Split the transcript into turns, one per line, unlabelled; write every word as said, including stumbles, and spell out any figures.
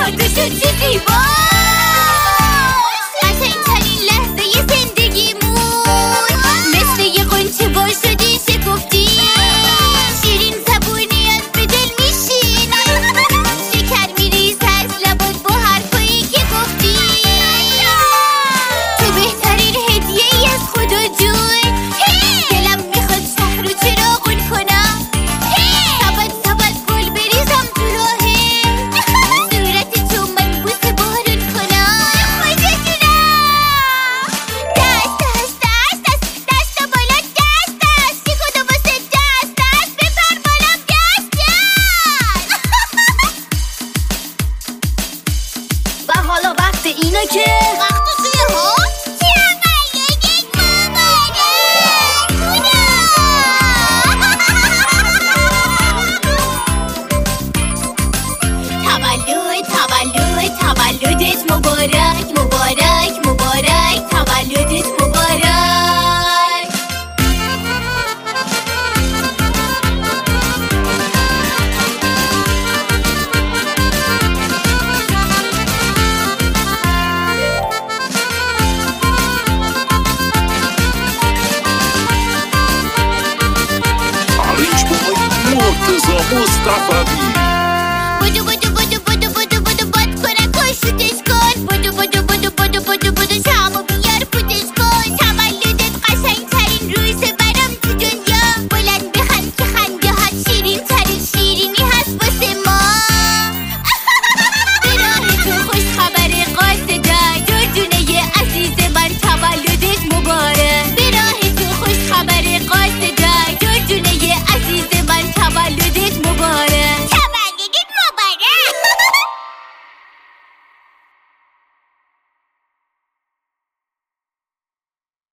یادشو چه زیبا قشنگترین لحظه زندگیمون مثل یه قنچه وا شدی شکفتی شیرین زبونیات به دل میشین شکر میریزه از لبات با حرفایی که گفتی تو بهترین هدیه ای از خدا جون دلم میخواد شهر رو چراغون کنم سبد سبد گل بریزم تو راهه صورت تو من بوسه بارون کنم خوشتونم دست دست دست دست دست بالا دست دست سی کدو واسه دست دست بپر بالا دست دست
و حالا وقت اینه که
وقت چیه ها؟ تولد تولد تولدت مبارک مبارک مبارک تولدت مبارک
عریش بای مرتضی مصطفی